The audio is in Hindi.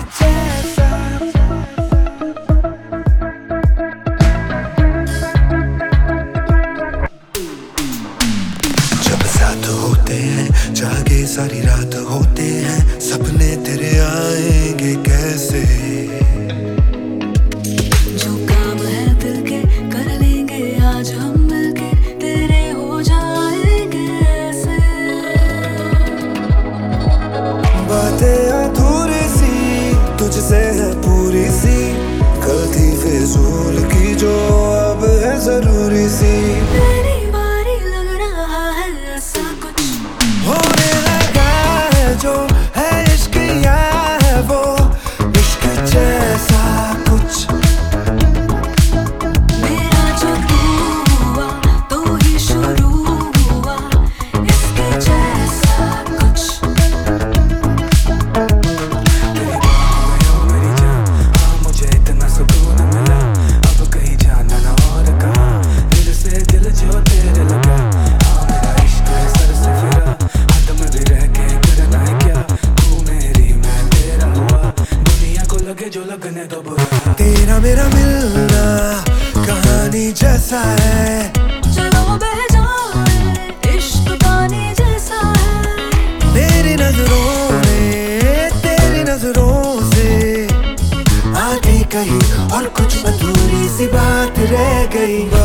जैसा। जब साथ होते हैं जागे सारी रात होते हैं, सपने तेरे आएंगे कैसे। जो काम है दिल के कर लेंगे आज हम मिलके, तेरे हो जाएंगे ऐसे। बातें अधूरी सी तुझसे है पूरी सी, कल थी फिजूल की जो अब है जरूरी सी। तेरी बारी लग रहा है ऐसा कुछ होने लगा है जो है इश्क या है वो इश्क जैसा कुछ। मेरा जो तू हुआ तो ही शुरू हुआ इसके जैसा कुछ। मेरी जान मुझे इतना सुकून मिला, अब कहीं जाना ना और कहाँ, दिल से दिल जो तेरे लगा। मेरा इश्क है सर से फिरा, हाथ में भी रह के करना है क्या, तू मेरी मैं तेरा हुआ, दुनिया को लगे जो लगने दो बुरा। तेरा मेरा मिलना कहानी जैसा है, चलो बह जाए इश्क पानी जैसा है। मेरी नजरों ने तेरी नजरों से आगे कही और कुछ अधूरी सी बात रह गई।